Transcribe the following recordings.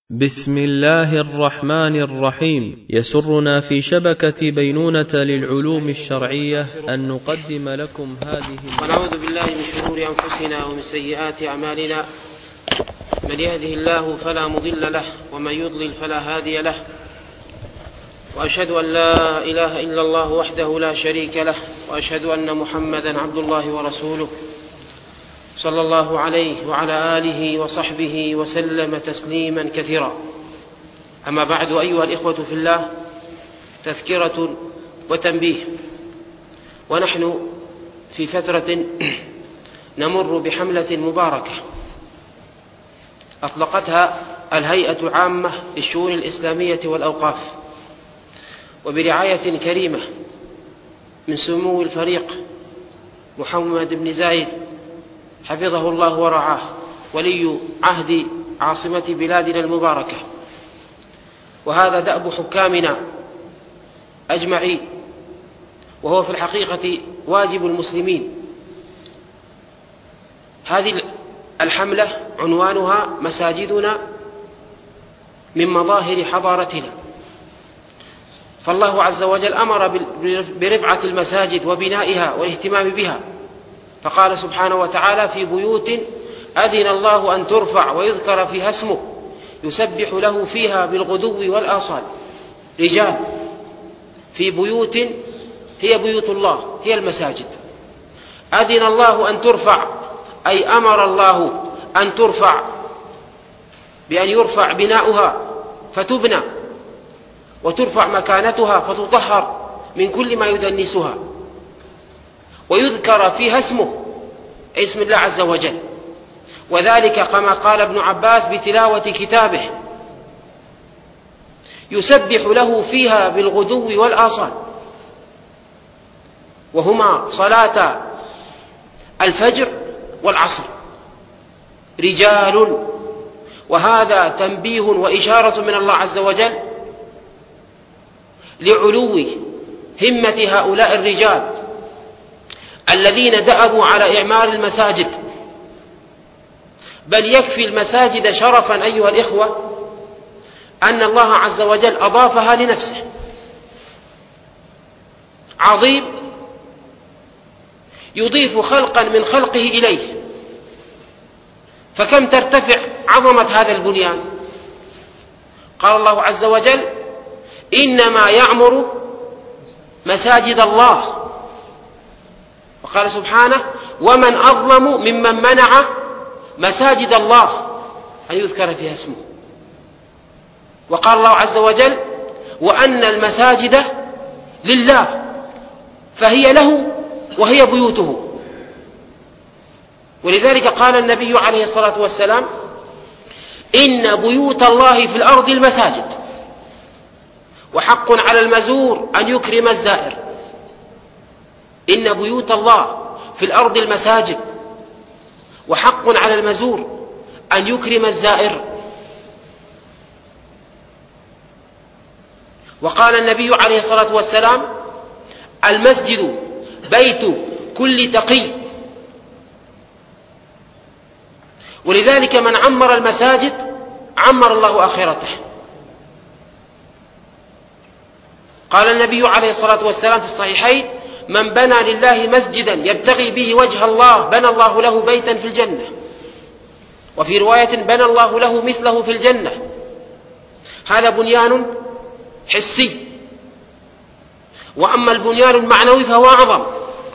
بسم الله الرحمن الرحيم. يسرنا في شبكة بينونة للعلوم الشرعية أن نقدم لكم هذه. ونعوذ بالله من شرور أنفسنا ومن سيئات أعمالنا، من يهده الله فلا مضل له ومن يضلل فلا هادي له، وأشهد أن لا إله إلا الله وحده لا شريك له، وأشهد أن محمدا عبد الله ورسوله صلى الله عليه وعلى آله وصحبه وسلم تسليما كثيرا. أما بعد، أيها الإخوة في الله، تذكرة وتنبيه. ونحن في فترة نمر بحملة مباركة أطلقتها الهيئة العامة للشؤون الإسلامية والأوقاف، وبرعاية كريمة من سمو الفريق محمد بن زايد حفظه الله ورعاه، ولي عهد عاصمة بلادنا المباركة. وهذا دأب حكامنا أجمعين، وهو في الحقيقة واجب المسلمين. هذه الحملة عنوانها مساجدنا من مظاهر حضارتنا. فالله عز وجل أمر برفعة المساجد وبنائها والاهتمام بها، فقال سبحانه وتعالى: في بيوت أذن الله أن ترفع ويذكر فيها اسمه يسبح له فيها بالغدو والآصال. رجال في بيوت هي بيوت الله، هي المساجد. أذن الله أن ترفع، أي أمر الله أن ترفع بأن يرفع بناؤها فتبنى، وترفع مكانتها فتطهر من كل ما يدنسها، ويذكر فيها اسمه، اسم الله عز وجل. وذلك كما قال ابن عباس بتلاوة كتابه: يسبح له فيها بالغدو والآصال، وهما صلاة الفجر والعصر. رجال، وهذا تنبيه وإشارة من الله عز وجل لعلو همة هؤلاء الرجال الذين دأبوا على إعمار المساجد. بل يكفي المساجد شرفا أيها الإخوة أن الله عز وجل أضافها لنفسه. عظيم يضيف خلقا من خلقه إليه، فكم ترتفع عظمة هذا البنيان. قال الله عز وجل: إنما يعمر مساجد الله. وقال سبحانه: ومن أظلم ممن منع مساجد الله أن يذكر فيها اسمه. وقال الله عز وجل: وأن المساجد لله فهي له وهي بيوته. ولذلك قال النبي عليه الصلاة والسلام: إن بيوت الله في الأرض المساجد، وحق على المزور أن يكرم الزائر. إن بيوت الله في الأرض المساجد، وحق على المزور أن يكرم الزائر. وقال النبي عليه الصلاة والسلام: المسجد بيت كل تقي. ولذلك من عمر المساجد عمر الله آخرته. قال النبي عليه الصلاة والسلام في الصحيحين: من بنى لله مسجدا يبتغي به وجه الله بنى الله له بيتا في الجنة. وفي رواية: بنى الله له مثله في الجنة. هذا بنيان حسي. وأما البنيان المعنوي فهو أعظم.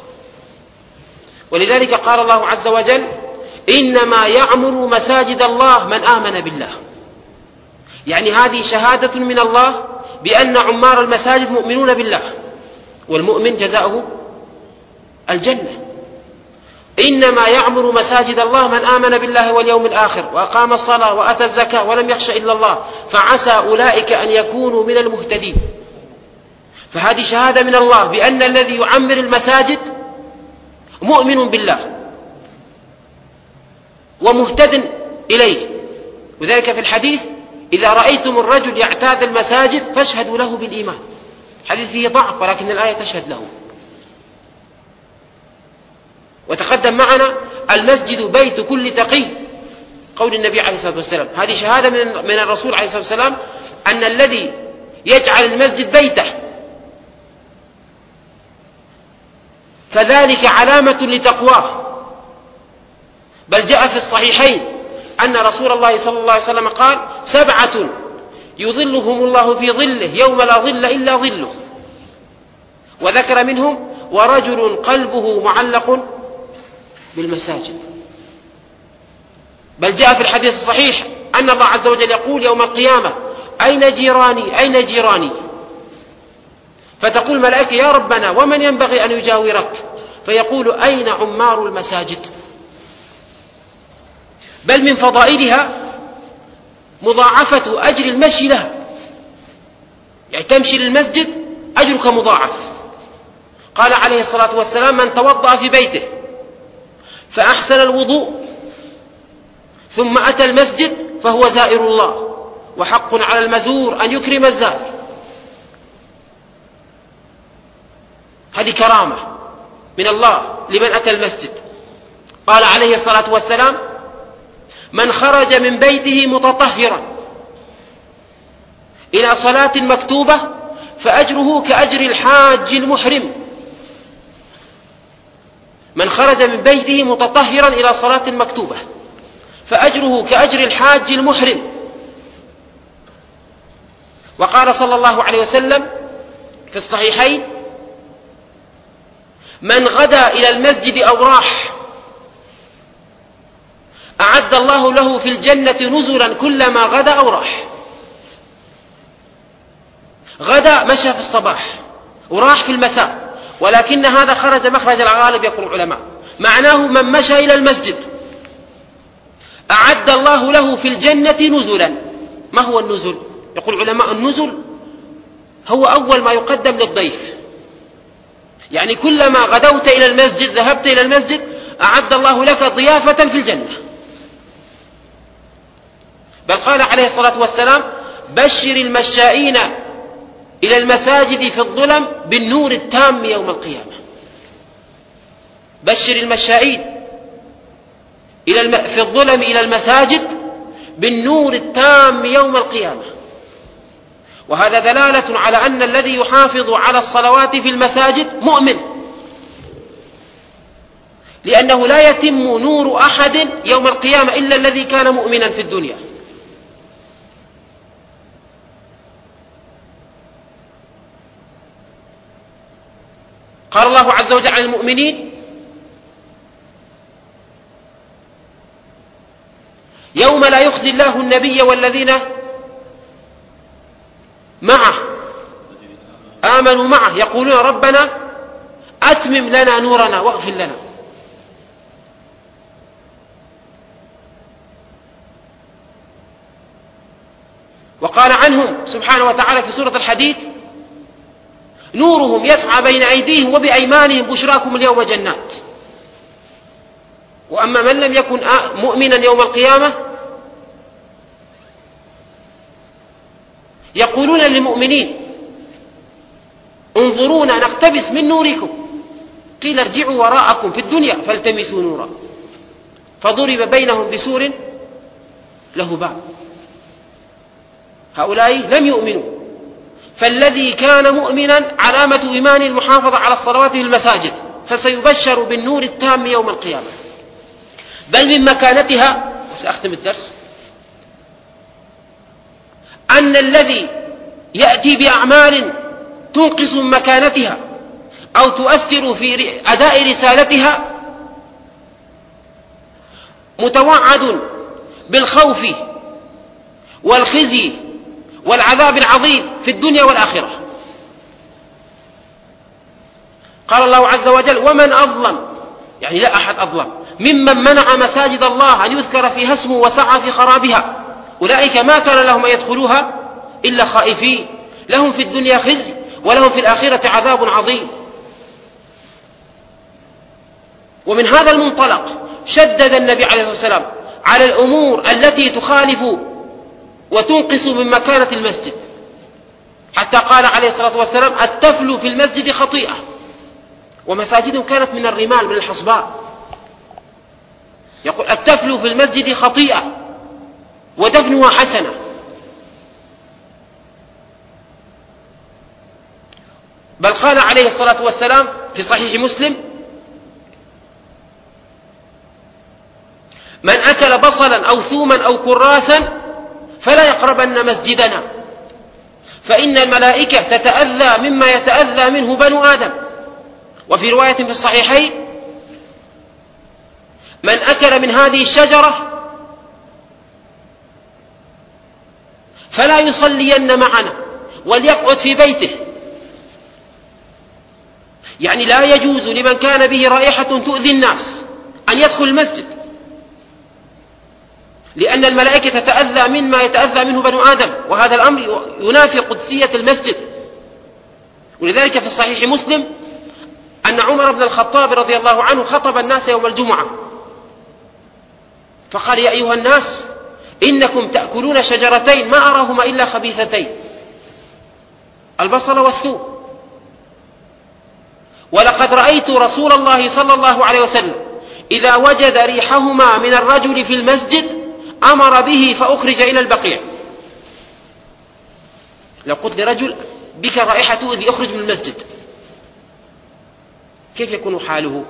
ولذلك قال الله عز وجل: إنما يعمر مساجد الله من آمن بالله. يعني هذه شهادة من الله بأن عمار المساجد مؤمنون بالله، والمؤمن جزاؤه الجنة. إنما يعمر مساجد الله من آمن بالله واليوم الآخر وأقام الصلاة وأتى الزكاة ولم يخش إلا الله فعسى أولئك أن يكونوا من المهتدين. فهذه شهادة من الله بأن الذي يعمر المساجد مؤمن بالله ومهتد إليه. وذلك في الحديث: إذا رأيتم الرجل يعتاد المساجد فاشهدوا له بالإيمان. حديث فيه ضعف، ولكن الآية تشهد له. وتقدم معنا: المسجد بيت كل تقي. قول النبي عليه الصلاة والسلام. هذه شهادة من الرسول عليه الصلاة والسلام أن الذي يجعل المسجد بيته فذلك علامة لتقواه. بل جاء في الصحيحين أن رسول الله صلى الله عليه وسلم قال: 7 يظلهم الله في ظله يوم لا ظل إلا ظله. وذكر منهم: ورجل قلبه معلق بالمساجد. بل جاء في الحديث الصحيح أن الله عز وجل يقول يوم القيامة: أين جيراني أين جيراني؟ فتقول الملائكة: يا ربنا ومن ينبغي أن يجاورك؟ فيقول: أين عمار المساجد؟ بل من فضائلها مضاعفة أجر المشي لها، يعني تمشي للمسجد أجرك مضاعف. قال عليه الصلاة والسلام: من توضأ في بيته فأحسن الوضوء ثم أتى المسجد فهو زائر الله، وحق على المزور أن يكرم الزائر. هذه كرامة من الله لمن أتى المسجد. قال عليه الصلاة والسلام: من خرج من بيته متطهرا إلى صلاة مكتوبة فأجره كأجر الحاج المحرم. من خرج من بيته متطهرا إلى صلاة مكتوبة فأجره كأجر الحاج المحرم. وقال صلى الله عليه وسلم في الصحيحين: من غدا إلى المسجد أو راح أعد الله له في الجنة نزلا كلما غدا أو راح. غدا مشى في الصباح وراح في المساء، ولكن هذا خرج مخرج الغالب يقول العلماء، معناه من مشى إلى المسجد أعد الله له في الجنة نزلا. ما هو النزل؟ يقول العلماء: النزل هو أول ما يقدم للضيف، يعني كلما غدوت إلى المسجد ذهبت إلى المسجد أعد الله لك ضيافة في الجنة. بل قال عليه الصلاة والسلام: بشر المشائين إلى المساجد في الظلم بالنور التام يوم القيامة. بشر المشائين في الظلم إلى المساجد بالنور التام يوم القيامة. وهذا دلالة على أن الذي يحافظ على الصلوات في المساجد مؤمن، لأنه لا يتم نور أحد يوم القيامة إلا الذي كان مؤمنا في الدنيا. قال الله عز وجل عن المؤمنين: يوم لا يخزي الله النبي والذين معه آمنوا معه يقولون ربنا أتمم لنا نورنا واغفر لنا. وقال عنهم سبحانه وتعالى في سورة الحديد: نورهم يسعى بين أيديهم وبأيمانهم بشراكم اليوم جنات. وأما من لم يكن مؤمنا يوم القيامة يقولون للمؤمنين: انظرونا نقتبس من نوركم، قيل ارجعوا وراءكم في الدنيا فالتمسوا نورا فضرب بينهم بسور له باب. هؤلاء لم يؤمنوا، فالذي كان مؤمنا علامة إيمان المحافظة على الصلوات في المساجد، فسيبشر بالنور التام يوم القيامة. بل من مكانتها، وسأختم الدرس، أن الذي يأتي بأعمال تنقص من مكانتها أو تؤثر في أداء رسالتها متوعد بالخوف والخزي والعذاب العظيم في الدنيا والآخرة. قال الله عز وجل: ومن أظلم، يعني لا أحد أظلم، ممن منع مساجد الله أن يذكر فيها اسمه وسعى في خرابها. أولئك ما كان لهم أن يدخلوها إلا خائفين، لهم في الدنيا خزي ولهم في الآخرة عذاب عظيم. ومن هذا المنطلق شدد النبي عليه الصلاة والسلام على الأمور التي تخالف وتنقص من مكانة المسجد، حتى قال عليه الصلاة والسلام: التفل في المسجد خطيئة. ومساجدهم كانت من الرمال من الحصباء، يقول: التفل في المسجد خطيئة ودفنها حسنة. بل قال عليه الصلاة والسلام في صحيح مسلم: من أكل بصلا أو ثوما أو كراسا فلا يقربن مسجدنا، فإن الملائكة تتأذى مما يتأذى منه بنو آدم. وفي رواية في الصحيحين: من أكل من هذه الشجرة فلا يصلين معنا وليقعد في بيته. يعني لا يجوز لمن كان به رائحة تؤذي الناس أن يدخل المسجد، لأن الملائكة تتأذى مما يتأذى منه بنو آدم، وهذا الأمر ينافي قدسية المسجد. ولذلك في الصحيح مسلم أن عمر بن الخطاب رضي الله عنه خطب الناس يوم الجمعة فقال: يا أيها الناس، إنكم تأكلون شجرتين ما أراهما إلا خبيثتين، البصل والثوم، ولقد رأيت رسول الله صلى الله عليه وسلم إذا وجد ريحهما من الرجل في المسجد أمر به فأخرج إلى البقيع. لو قلت لرجل: بك رائحة تؤذي، أخرج من المسجد، كيف يكون حاله؟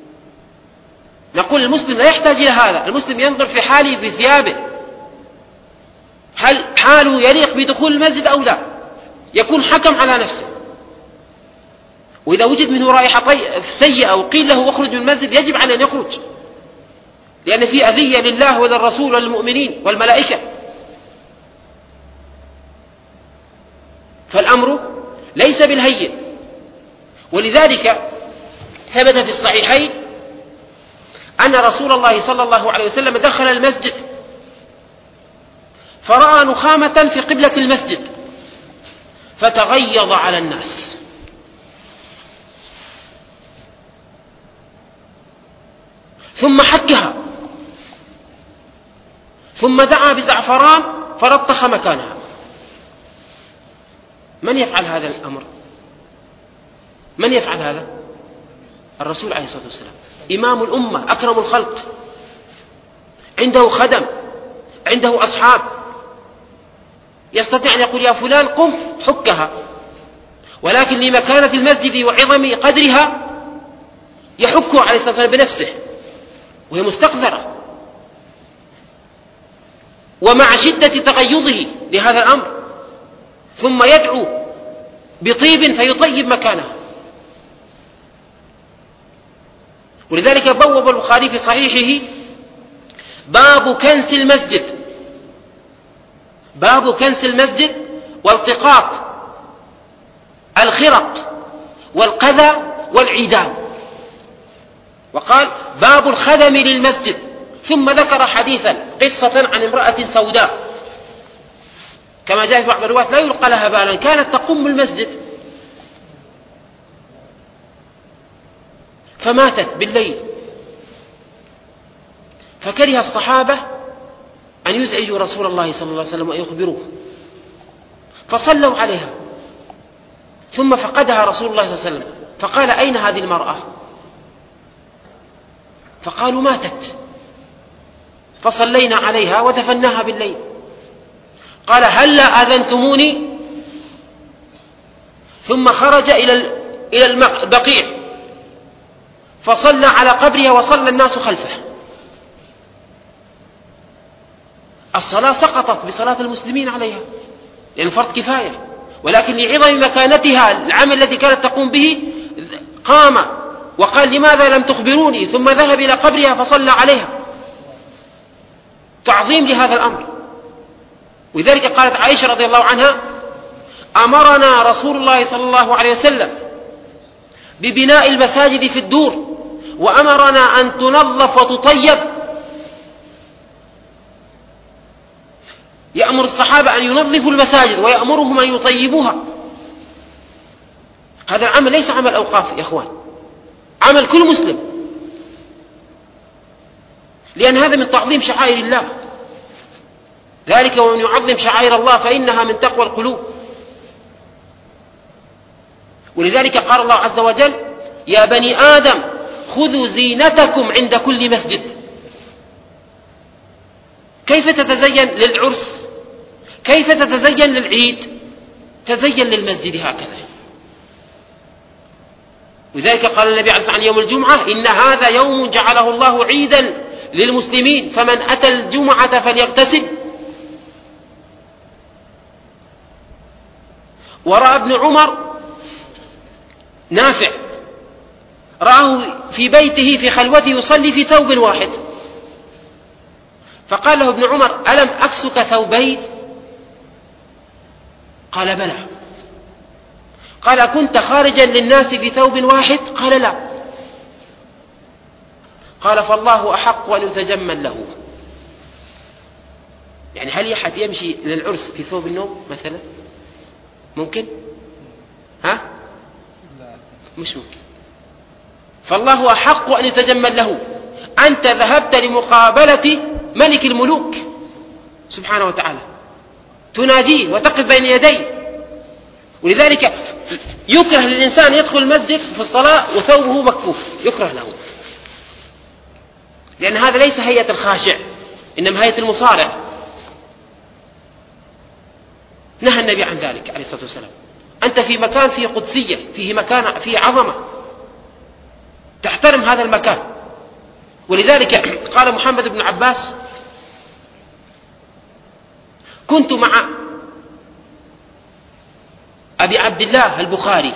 نقول المسلم لا يحتاج إلى هذا، المسلم ينظر في حاله بثيابه، هل حاله يليق بدخول المسجد أو لا، يكون حكم على نفسه. وإذا وجد منه رائحة سيئة وقيل له اخرج من المسجد يجب عليه أن يخرج، لأن فيه أذية لله وللرسول وللمؤمنين والملائكة. فالأمر ليس بالهين. ولذلك ثبت في الصحيحين أن رسول الله صلى الله عليه وسلم دخل المسجد فرأى نخامة في قبلة المسجد فتغيظ على الناس، ثم حكها، ثم دعا بزعفران فرطخ مكانها. من يفعل هذا الأمر؟ من يفعل هذا؟ الرسول عليه الصلاة والسلام، إمام الأمة، أكرم الخلق، عنده خدم، عنده أصحاب، يستطيع أن يقول: يا فلان قم حكها. ولكن لمكانة المسجد وعظم قدرها يحكه عليه الصلاة والسلام بنفسه، وهي مستقذرة، ومع شدة تغيظه لهذا الأمر، ثم يدعو بطيب فيطيب مكانها. ولذلك بوب البخاري في صحيحه باب كنس المسجد، باب كنس المسجد والتقاط الخرق والقذى والعيدان، وقال: باب الخدم للمسجد. ثم ذكر حديثا قصة عن امرأة سوداء كما جاء في بعض الروايات لا يلقى لها بالا، كانت تقم المسجد فماتت بالليل، فكره الصحابة أن يزعجوا رسول الله صلى الله عليه وسلم ويخبروه، فصلوا عليها، ثم فقدها رسول الله صلى الله عليه وسلم فقال: أين هذه المرأة؟ فقالوا: ماتت، فصلينا عليها ودفناها بالليل. قال: هلا آذنتموني؟ ثم خرج إلى البقيع فصلى على قبرها وصلى الناس خلفه. الصلاة سقطت بصلاة المسلمين عليها لأن فرض كفاية، ولكن لعظم مكانتها العمل الذي كانت تقوم به قام وقال: لماذا لم تخبروني؟ ثم ذهب إلى قبرها فصلى عليها، تعظيم لهذا الأمر. ولذلك قالت عائشة رضي الله عنها: أمرنا رسول الله صلى الله عليه وسلم ببناء المساجد في الدور، وأمرنا أن تنظف وتطيب. يأمر الصحابة أن ينظفوا المساجد ويأمرهم أن يطيبوها. هذا العمل ليس عمل أوقاف يا أخوان، عمل كل مسلم، لأن هذا من تعظيم شعائر الله، ذلك ومن يعظم شعائر الله فإنها من تقوى القلوب. ولذلك قال الله عز وجل: يا بني آدم خذوا زينتكم عند كل مسجد. كيف تتزين للعرس؟ كيف تتزين للعيد؟ تزين للمسجد هكذا. وذلك قال النبي عليه الصلاة والسلام يوم الجمعة: إن هذا يوم جعله الله عيدا للمسلمين، فمن أتى الجمعة فليغتسل. ورأى ابن عمر نافع رآه في بيته في خلوته يصلي في ثوب واحد، فقال له ابن عمر: ألم أكسك ثوبين؟ قال: بلى. قال: كنت خارجا للناس في ثوب واحد؟ قال: لا. قال: فالله أحق أن يتجمل له. يعني هل أحد يمشي للعرس في ثوب النوم مثلا؟ ممكن؟ ها؟ مش ممكن. فالله أحق أن يتجمل له. أنت ذهبت لمقابلة ملك الملوك سبحانه وتعالى، تناجيه وتقف بين يديه، ولذلك يكره للإنسان يدخل المسجد في الصلاة وثوبه مكفوف، يكره له، لأن هذا ليس هيئة الخاشع، إنما هيئة المصارع. نهى النبي عن ذلك عليه الصلاة والسلام. أنت في مكان فيه قدسية، فيه مكان فيه عظمة، تحترم هذا المكان. ولذلك قال محمد بن عباس: كنت مع أبي عبد الله البخاري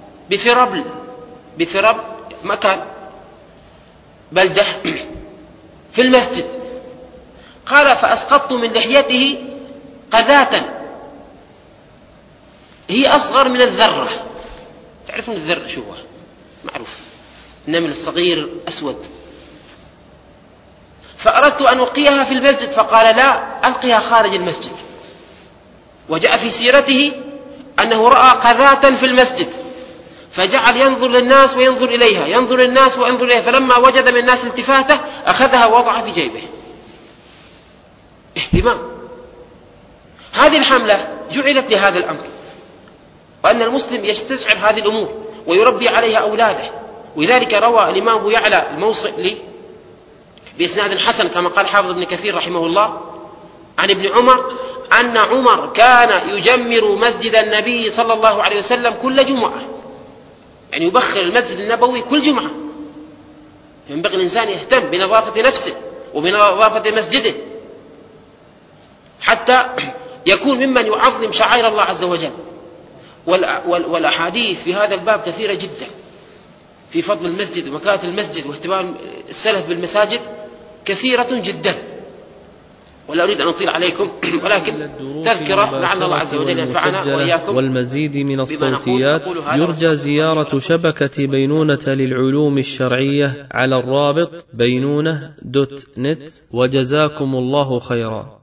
بفربل مكان بلدة في المسجد، قال: فأسقطت من لحيته قذاة هي أصغر من الذرة. تعرفون الذرة شو هو؟ معروف، النمل الصغير أسود. فأردت أن ألقيها في المسجد، فقال: لا، ألقيها خارج المسجد. وجاء في سيرته أنه رأى قذاة في المسجد، فجعل ينظر للناس وينظر إليها، ينظر للناس وينظر إليها، فلما وجد من الناس التفاته أخذها ووضعها في جيبه. اهتمام. هذه الحملة جعلت لهذا الأمر، وأن المسلم يستشعر هذه الأمور ويربي عليها أولاده. ولذلك روى الإمام أبو يعلى الموصلي بإسناد حسن كما قال حافظ ابن كثير رحمه الله عن ابن عمر أن عمر كان يجمر مسجد النبي صلى الله عليه وسلم كل جمعة، يعني يبخر المسجد النبوي كل جمعة. ينبغي الإنسان يهتم بنظافة نفسه وبنظافة مسجده حتى يكون ممن يعظم شعائر الله عز وجل. والأحاديث في هذا الباب كثيرة جدا في فضل المسجد ومكانة المسجد واهتمام السلف بالمساجد، كثيرة جدا، ولا أريد أن أطيل عليكم، ولكن تذكرة لعل الله عز وجل ينفعنا وإياكم. والمزيد من الصوتيات يرجى زيارة شبكة بينونة للعلوم الشرعية على الرابط بينونة.net. وجزاكم الله خيرا.